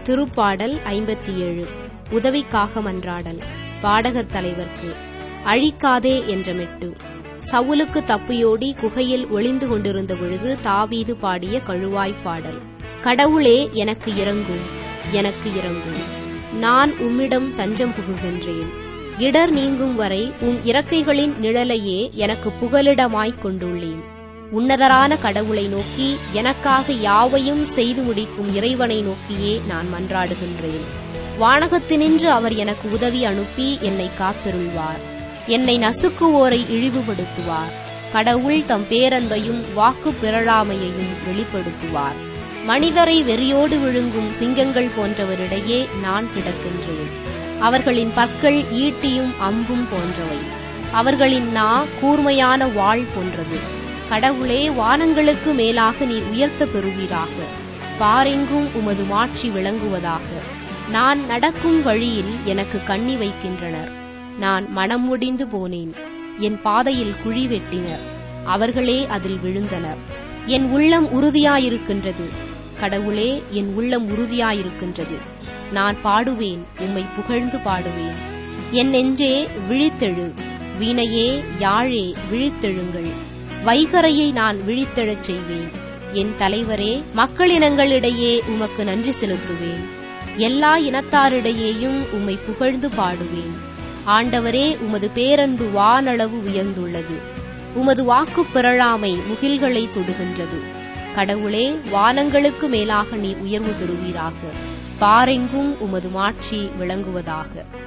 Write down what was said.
திருப்பாடல் 57. உதவிக்காக மன்றாடல். பாடகர் தலைவர்க்கு. அழிக்காதே என்ற மெட்டு. சவுலுக்கு தப்பியோடி குகையில் ஒளிந்து கொண்டிருந்த பொழுது தாவீது பாடிய கழுவாய்ப் பாடல். கடவுளே, எனக்கு இரங்கும், எனக்கு இரங்கும். நான் உம்மிடம் தஞ்சம் புகுகின்றேன். இடர் நீங்கும் வரை உம் இறக்கைகளின் நிழலையே எனக்கு புகலிடமாய்க் கொண்டுள்ளேன். உன்னதரான கடவுளை நோக்கி, எனக்காக யாவையும் செய்து முடிக்கும் இறைவனை நோக்கியே நான் மன்றாடுகின்றேன். வானகத்தினின்று அவர் எனக்கு உதவி அனுப்பி என்னை காத்தருள்வார். என்னை நசுக்குவோரை இழிவுபடுத்துவார். கடவுள் தம் பேரன்பையும் வாக்கு பிறழாமையையும் வெளிப்படுத்துவார். மனிதரை வெறியோடு விழுங்கும் சிங்கங்கள் போன்றவரிடையே நான் கிடக்கின்றேன். அவர்களின் பற்கள் ஈட்டியும் அம்பும் போன்றவை. அவர்களின் நா கூர்மையான வாள் போன்றது. கடவுளே, வானங்களுக்கு மேலாக நீர் உயர்த்த பெறுவீராக. பாரெங்கும் உமது மாட்சி விளங்குவதாக. நான் நடக்கும் வழியில் எனக்கு கண்ணி வைக்கின்றனர். நான் மனம் முடிந்து போனேன். என் பாதையில் குழி வெட்டினர். அவர்களே அதில் விழுந்தனர். என் உள்ளம் உறுதியாயிருக்கின்றது. கடவுளே, என் உள்ளம் உறுதியாயிருக்கின்றது. நான் பாடுவேன், உம்மை புகழ்ந்து பாடுவேன். என் நெஞ்சே, விழித்தெழு. வீணையே, யாழே, விழித்தெழுங்கள். வைகரையை நான் விழித்தெழச் செய்வேன். என் தலைவரே, மக்களினங்களிடையே உமக்கு நன்றி செலுத்துவேன். எல்லா இனத்தாரிடையேயும் உம்மை புகழ்ந்து பாடுவேன். ஆண்டவரே, உமது பேரன்பு வானளவு உயர்ந்துள்ளது. உமது வாக்குப் பிறழாமை முகில்களை தொடுகின்றது. கடவுளே, வானங்களுக்கு மேலாக நீர் உயர்வு பெறுவீராக. பாரெங்கும் உமது மாட்சி விளங்குவதாக.